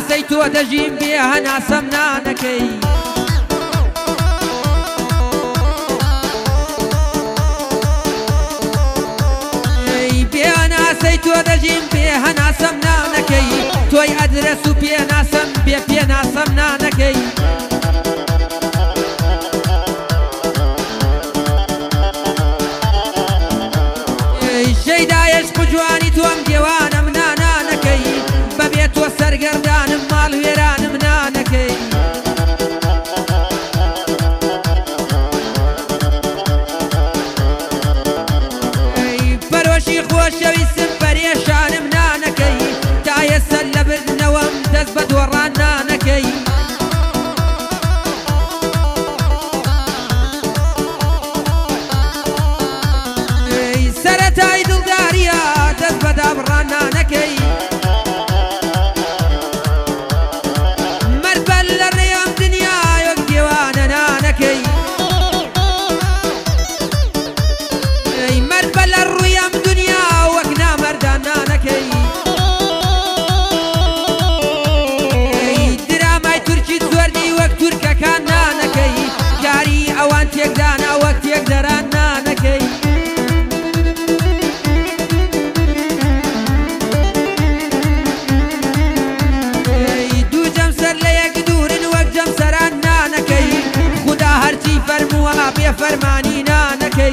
ناسەی تۆ دەژیم بێ هەناسەم نانەکەی بێ هەناسەی تۆ دەژیم بێ هەناسەم نانەکەی تۆی ئەدرەس و پێ ناسەم بێ پێ ناسەم نانەکەی شەیدایش قوجوانی تۆم گێوانم نانانەکەی بەبێ تۆ سەرگەردانم ماڵ وێرانم نانەکەی بەرۆشی خۆشەویستم پەرێشانم نانەکەی تا ئێستا لە بردنەوەم دەست بە دۆڕان نانەکەی سەرەتای دڵداریە دەست بە دابڕان نانەکەی مەربەر لە ڕێیەم دنیا وەک گێوانە نانەکەی مەربەر لە ڕوویەم دنیا وەک نامەردان نانەکەی درامای تورکی زۆردی وەک تورکەکان نانەکەی یاری ئەوان تێکدانا وەک تێکدەران نانەکەی بێ فەرمانی نانەکەی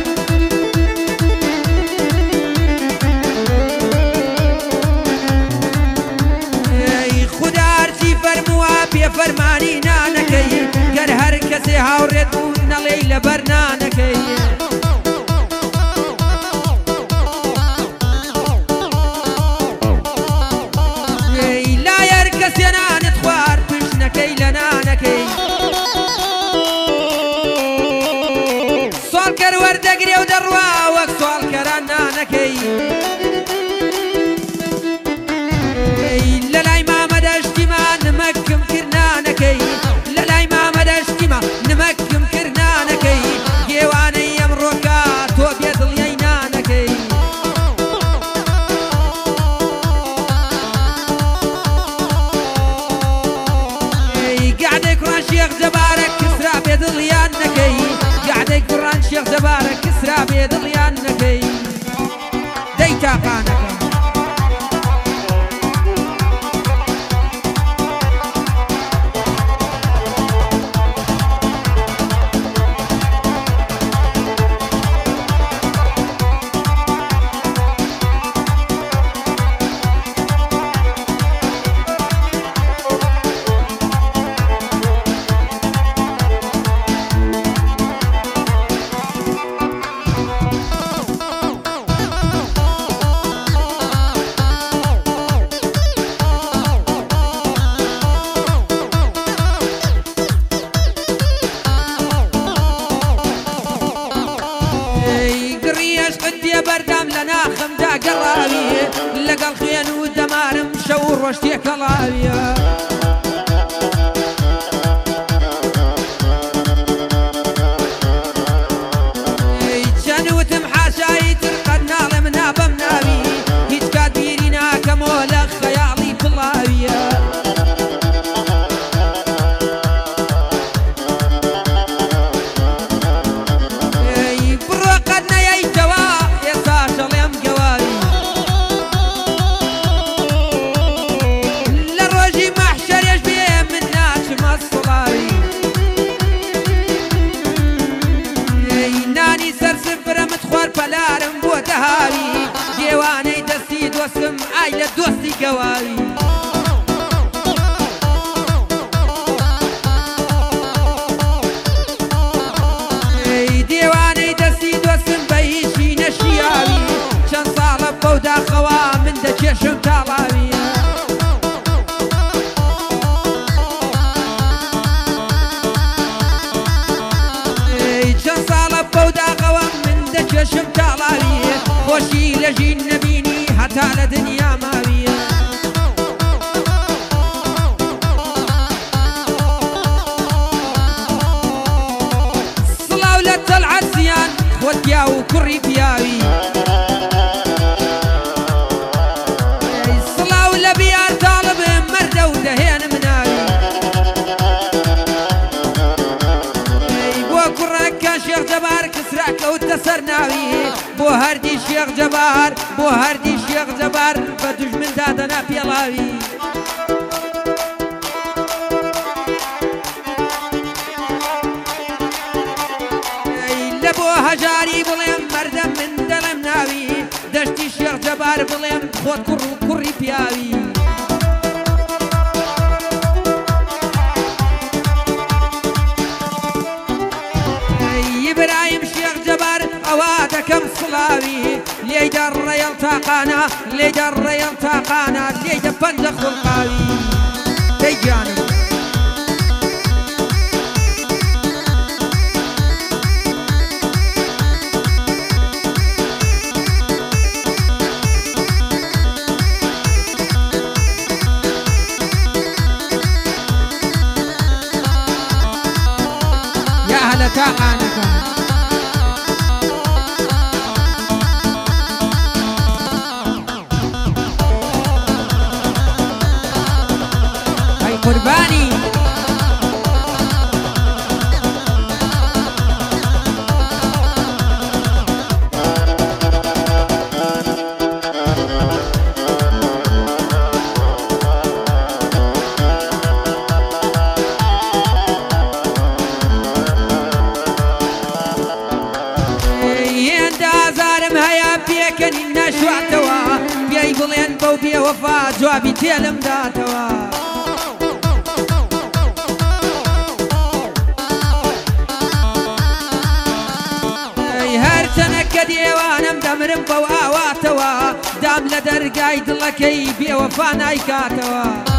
خودا هەرچی فەرمووە بێ فەرمانی نانەکەی گەر هەر کەسێ هاوڕێت و نەڵێی لەبەر نانەکەی لایەر کەسێ نانت خوارد پشنەکەی لە نانەکەی سۆڵکەر وەردەگرێ و دەڕوا وەک سۆڵکەران نانەکەی لە لای مامەدەشتیما نمەکم کرد نانەکەی لە لای مامەدەشتیما نمەکم کرد نانەکەی گێوانەی ئەمڕۆکە تۆ بێدڵیەی نانەکەی گعدەی کوڕان شێخ جەبارە کسرا بێدڵیان نەکەی گعدەی کوڕان شێخ جەبارە کسرا بێدڵیان نەکەی دەی تاقانەکە بەردام لە ناخەمدا گەڕاوی لەگەڵ خوێن و دەمارم شەو و ڕۆژ تێکەڵاویە چەند وتم حاشایی تر قەت ناڵێم نابەم ناوی هیچ کات بیری ناکەمەوە لە خەیاڵی پڵاویە پەلارم بۆ دەهاوی گێوانەی دەستی دۆستم ئای لە دۆستی گەواوی دێوانەی دەستی دۆستم بە هیچی نەشیاوی چەند ساڵە بەو داخەوە من دەکێشم تاڵاوی چەند ساڵە بەو داخەوە دەکێشم تاڵاوی خۆشی لە ژین نەبینی هەتا لە دنیا ماویە سڵاو لە تەلعەسیان خۆت پیا و کوڕی پیاوی سڵاو لە بیار تاڵب مەردە و سەرناوی بۆ هەردی شێخ جەبار بۆ هەردی شێخ جەبار بە دوژمن دادەنا پێڵاوی لە بۆ هەژاری بڵێم مەردە من دەڵێم ناوی دەشتی شێخ جەبار بڵێم خۆت کوڕ و کوڕی پیاوی ئیبراهیم شێخ جەبار ئەوا دەکەم سڵاوی لێیدا ڕێڵ تاقانە لێیدا ڕێڵ تاقانە لێیدە پەنجە خوڵقاوی دەی گیانم يا هلا تاقانك هاي قرباني پێکەنی نەشواتەوە پێی بڵێن بەو بێوەفا جوابی تێلم داتەوە هەرچەنە کە دێوانم دەمرم بەو ئاواتەوە دام لە دەرگای دڵەکەی بێوەفا نایکاتەوە